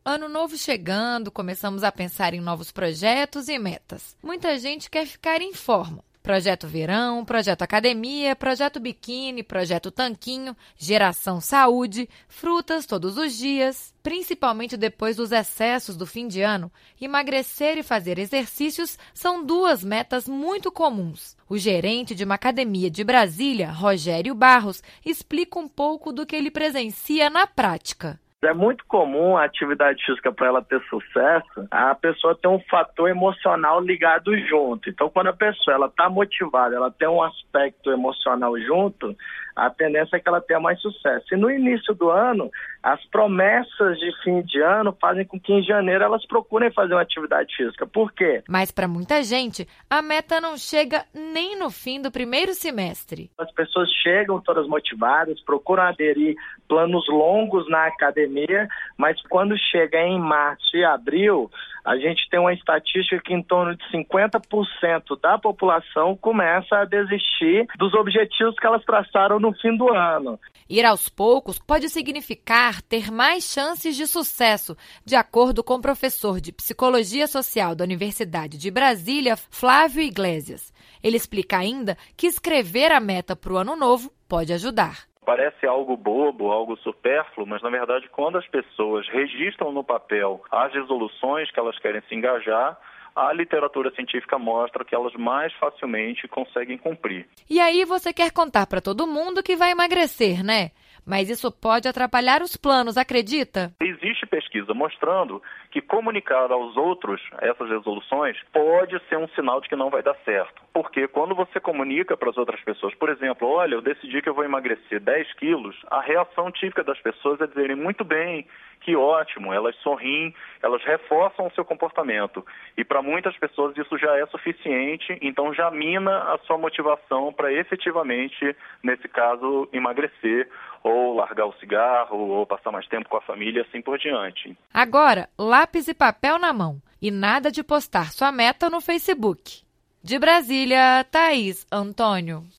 Ano novo chegando, começamos a pensar em novos projetos e metas. Muita gente quer ficar em forma. Projeto Verão, Projeto Academia, Projeto Biquíni, Projeto Tanquinho, Geração Saúde, frutas todos os dias. Principalmente depois dos excessos do fim de ano, emagrecer e fazer exercícios são duas metas muito comuns. O gerente de uma academia de Brasília, Rogério Barros, explica um pouco do que ele presencia na prática. É muito comum a atividade física, para ela ter sucesso, a pessoa ter um fator emocional ligado junto. Então, quando a pessoa está motivada, ela tem um aspecto emocional junto, a tendência é que ela tenha mais sucesso. E no início do ano, as promessas de fim de ano fazem com que em janeiro elas procurem fazer uma atividade física. Por quê? Mas para muita gente, a meta não chega nem no fim do primeiro semestre. As pessoas chegam todas motivadas, procuram aderir planos longos na academia, mas quando chega em março e abril, a gente tem uma estatística que em torno de 50% da população começa a desistir dos objetivos que elas traçaram no fim do ano. Ir aos poucos pode significar ter mais chances de sucesso, de acordo com o professor de Psicologia Social da Universidade de Brasília, Flávio Iglesias. Ele explica ainda que escrever a meta para o ano novo pode ajudar. Parece algo bobo, algo supérfluo, mas na verdade quando as pessoas registram no papel as resoluções que elas querem se engajar, a literatura científica mostra que elas mais facilmente conseguem cumprir. E aí você quer contar para todo mundo que vai emagrecer, né? Mas isso pode atrapalhar os planos, acredita? Existe pesquisa mostrando que comunicar aos outros essas resoluções pode ser um sinal de que não vai dar certo. Porque quando você comunica para as outras pessoas, por exemplo, olha, eu decidi que eu vou emagrecer 10 quilos, a reação típica das pessoas é dizerem muito bem, que ótimo, elas sorriem, elas reforçam o seu comportamento. E para muitas pessoas isso já é suficiente, então já mina a sua motivação para efetivamente, nesse caso, emagrecer ou largar o cigarro, ou passar mais tempo com a família, assim por diante. Agora, lápis e papel na mão. E nada de postar sua meta no Facebook. De Brasília, Thaís Antônio.